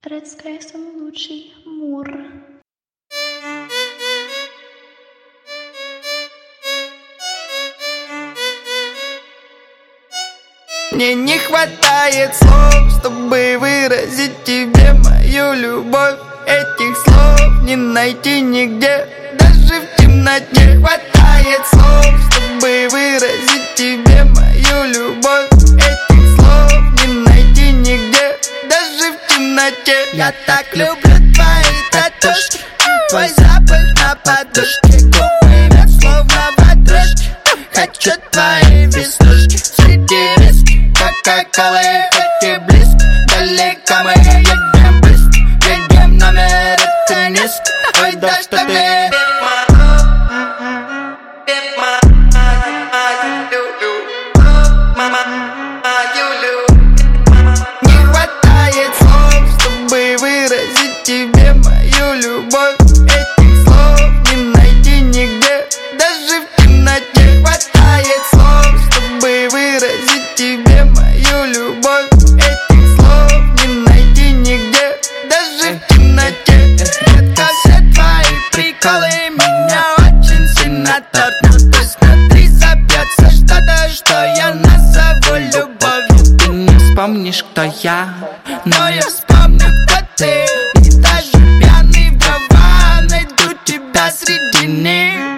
Red Sky самый лучший. Мур. Мне не хватает слов, чтобы выразить тебе мою любовь. Этих слов не найти нигде, даже в темноте. Хватает слов, чтобы выразить тебе мою любовь. Этих слов не найти нигде, даже в темноте. Я так люблю твои татушки, твой запах на подушке, губы словно ватрушки. Хочу твои веснушки среди виски, кока-колы, хоть и близко. Далеко мы едем близко, едем номер это низко. Ой, да что ты не хватает слов, чтобы выразить тебе мою любовь. Этих слов не найти нигде, даже в темноте. Хватает слов, чтобы выразить тебе мою любовь. Этих слов не найти нигде, даже в темноте. Детка, все твои приколы меня очень сильно торкнут. Посмотри, забьется что-то, что я назову любовью. Ты не вспомнишь, кто я, но я вспомню, кто ты. И даже пьяный вдова найду тебя среди них.